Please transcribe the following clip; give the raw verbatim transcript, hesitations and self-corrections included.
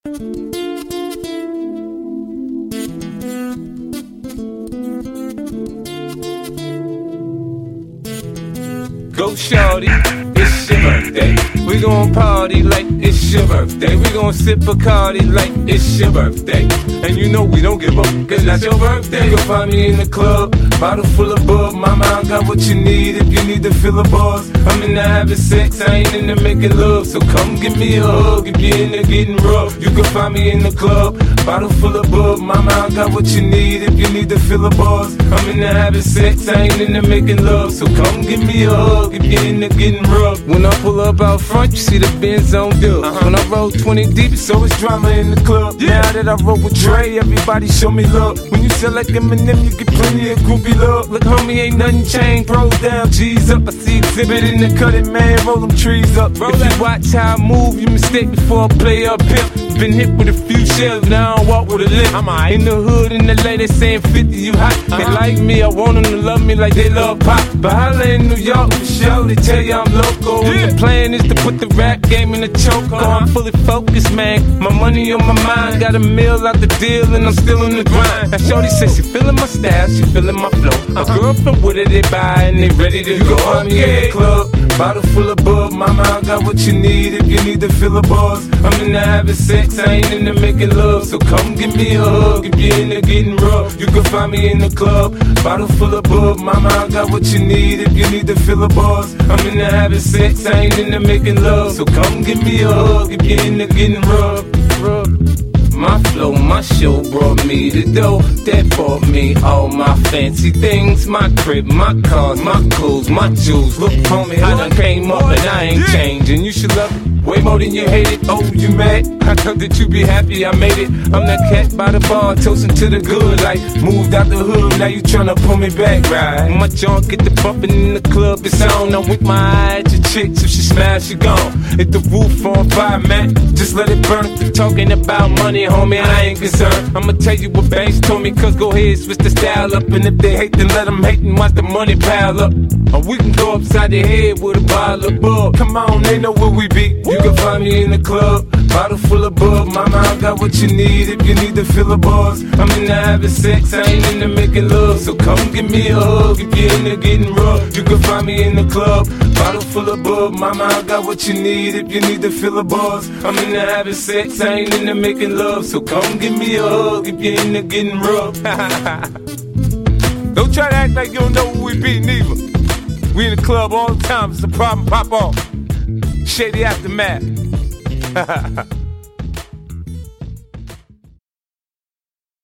Go shorty, it's your birthday. We gon' party like it's your birthday. We gon' sip Bacardi like it's your birthday. And you know we don't give up, cause that's your birthday. You'll find me in the club, bottle full of bub. Mama, I got what you need if you need to fill a buzz. I'm into having sex, I ain't into making love. So come give me a hug if you're into getting rough. You can find me in the club, bottle full of bub. Mama, I got what you need if you need to fill a buzz. I'm into having sex, I ain't into making love. So come give me a hug if you're into getting rough. When I pull up out front, you see the Benz on dub. Uh-huh. When I roll twenty deep, it's always drama in the club. Yeah. Now that I roll with Dre, everybody show me love. When you sell like Eminem, you get plenty of groupie love. Look, homie, ain't nothing changed. Pros down, G's up. I see exhibit in the cutting, man. Roll them trees up. Roll if that. You watch how I move, you mistake before I play up pimp. Been hit with a few shells, now I don't walk with a limp. I'm right. In the hood, in L A, they saying fifty, you hot. Uh-huh. They like me, I want them to love me like they love pop. But holla in New York for sure, they tell you I'm local. Yeah. And the plan is to put the rap game in the choke. Uh-huh. I'm fully focused, man. My money on my mind. Got a meal out the deal, and I'm still in the grind. Now shorty says she feeling my style, she feeling my flow. Uh-huh. A girlfriend with it, they buy and they ready to you go. I'm in the club, bottle full of bub. Mama, I got what you need if you need to fill a buzz. I'm into having sex, I ain't into making love. So come give me a hug if you're into getting rough. You can find me in the club, bottle full of bub. Mama, I got what you need if you need to fill a buzz. I'm into having sex, I ain't into making love. So come give me a hug if you're into getting rough. rough. My flow, my show brought me the dough that bought me all my fancy things. My crib, my cars, my clothes, my jewels. Look, homie, I done came up and I ain't changing. You should love it way more than you hate it. Oh, you mad? I thought that you be happy I made it. I'm that cat by the bar, toasting to the good life. Moved out the hood, now you tryna pull me back, right? My junk get the bumping in the club, it's on. I'm with my eye at your chicks, if she smash, she gone. Hit the roof on fire, man, just let it burn. Talking about money, homie, I ain't concerned. I'ma tell you what Banks told me, cause go ahead, switch the style up. And if they hate, then let them hate and watch the money pile up. Or we can go upside the head with a bottle of bug. Come on, they know where we be. You can find me in the club, bottle full of bub. Mama, I got what you need if you need to fill a buzz. I'm into having sex, I ain't into making love. So come give me a hug if you're into getting rough. You can find me in the club, bottle full of bub. Mama, I got what you need if you need to fill a buzz. I'm into having sex, I ain't into making love. So come give me a hug if you're into getting rough. Don't try to act like you don't know who we be, neither. We in the club all the time, it's a problem, pop off. Shady Aftermath.